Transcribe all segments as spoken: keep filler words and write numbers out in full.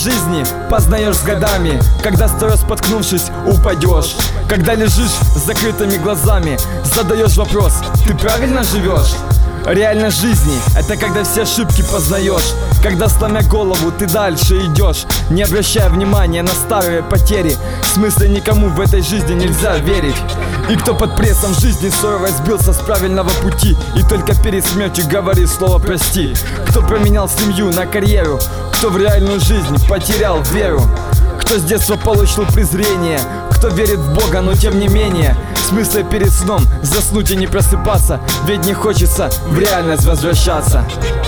жизни познаешь с годами, когда сто раз споткнувшись упадешь, когда лежишь с закрытыми глазами, задаешь вопрос: ты правильно живешь? Реальность жизни — это когда все ошибки познаешь, когда, сломя голову, ты дальше идешь, не обращая внимания на старые потери. В смысле, никому в этой жизни нельзя верить. И кто под прессом жизни сурово сбился с правильного пути и только перед смертью говорит слово «прости». Кто променял семью на карьеру, кто в реальную жизнь потерял веру, кто с детства получил презрение, кто верит в Бога, но тем не менее в смысле перед сном заснуть и не просыпаться, ведь не хочется в реальность возвращаться.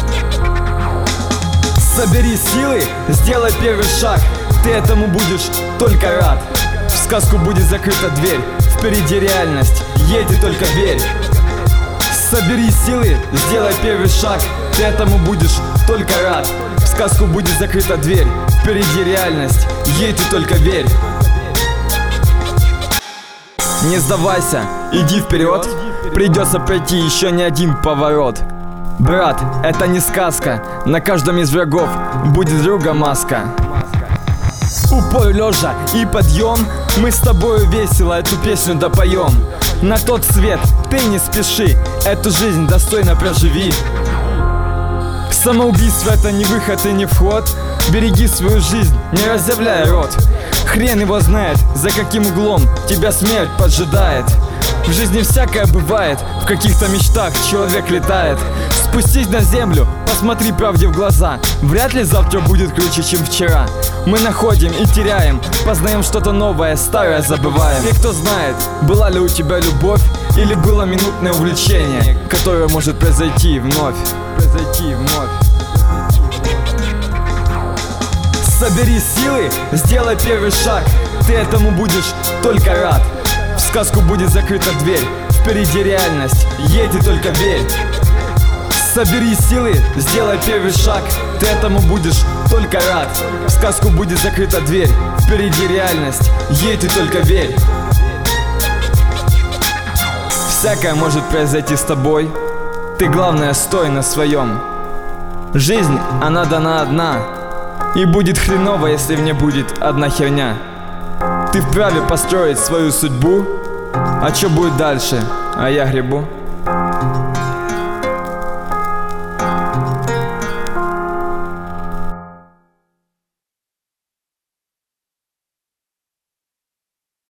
Собери силы, сделай первый шаг, ты этому будешь только рад. В сказку будет закрыта дверь, впереди реальность, едь и только верь. Собери силы, сделай первый шаг, ты этому будешь только рад. В сказку будет закрыта дверь, впереди реальность, едь и только верь. Не сдавайся, иди вперед, придется пройти еще не один поворот. Брат, это не сказка, на каждом из врагов будет друга маска. Упор лежа и подъем, мы с тобою весело эту песню допоем. На тот свет ты не спеши, эту жизнь достойно проживи. Самоубийство — это не выход и не вход, береги свою жизнь, не разъявляй рот. Хрен его знает, за каким углом тебя смерть поджидает. В жизни всякое бывает, в каких-то мечтах человек летает. Спустись на землю, посмотри правде в глаза, вряд ли завтра будет круче, чем вчера. Мы находим и теряем, познаем что-то новое, старое забываем. И кто знает, была ли у тебя любовь или было минутное увлечение, которое может произойти вновь. Произойти вновь. Собери силы, сделай первый шаг, ты этому будешь только рад. В сказку будет закрыта дверь, впереди реальность, едь и только верь. Собери силы, сделай первый шаг, ты этому будешь только рад. В сказку будет закрыта дверь, впереди реальность, едь и только верь. Всякое может произойти с тобой, ты главное стой на своем. Жизнь, она дана одна, и будет хреново, если в ней будет одна херня. Ты вправе построить свою судьбу, а что будет дальше, а я гребу.